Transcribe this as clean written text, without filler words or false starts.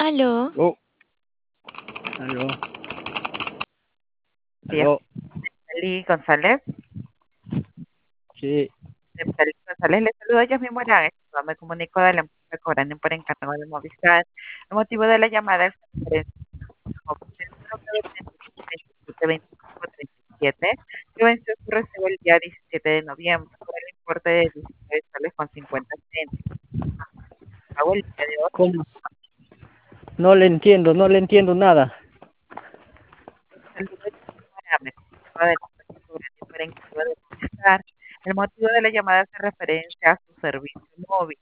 Aló, Oh, aló, Días, aló, Neftalí González. sí, Neftalí González, le saluda Yasmin Morán. Me comunico de la empresa Cobrando por encargo de Movistar. El motivo de la llamada es referencia a Movistar 27 que venció su recibo el día 17 de noviembre por el importe de 19 soles con 50 céntimos. Pago el día de hoy. ¿cómo? No le entiendo nada. Saludos, me comunico de la empresa Cobrando por encargo de Movistar. El motivo de la llamada hace referencia a su servicio móvil.